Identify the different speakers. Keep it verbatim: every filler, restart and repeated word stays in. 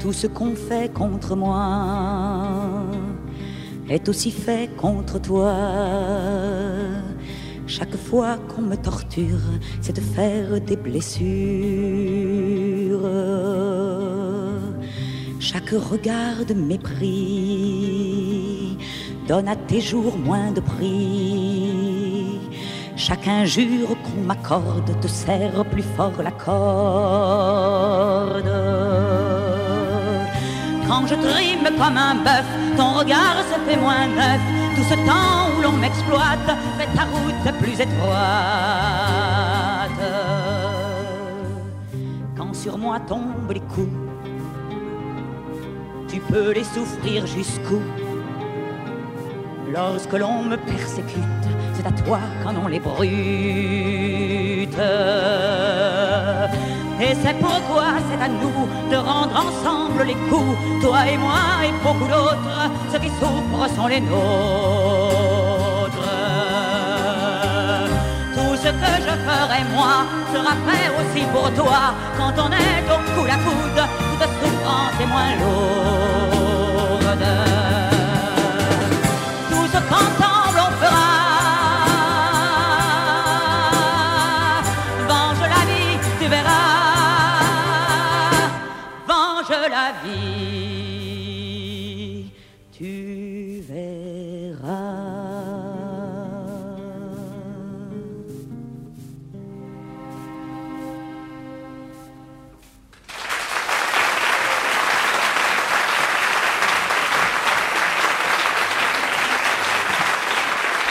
Speaker 1: tout ce qu'on fait contre moi est aussi fait contre toi. Chaque fois qu'on me torture, c'est de faire des blessures. Chaque regard de mépris donne à tes jours moins de prix. Chaque injure qu'on m'accorde te serre plus fort la corde. Quand je trime comme un bœuf, ton regard se fait moins neuf. Tout ce temps où l'on m'exploite fait ta route plus étroite. Quand sur moi tombent les coups, tu peux les souffrir jusqu'où? Lorsque l'on me persécute, c'est à toi qu'en ont les brutes. Et c'est pourquoi c'est à nous de rendre ensemble les coups, toi et moi et beaucoup d'autres. Ceux qui souffrent sont les nôtres. Tout ce que je ferai moi sera fait aussi pour toi. Quand on est au coude à coude, toute souffrance est moins lourde.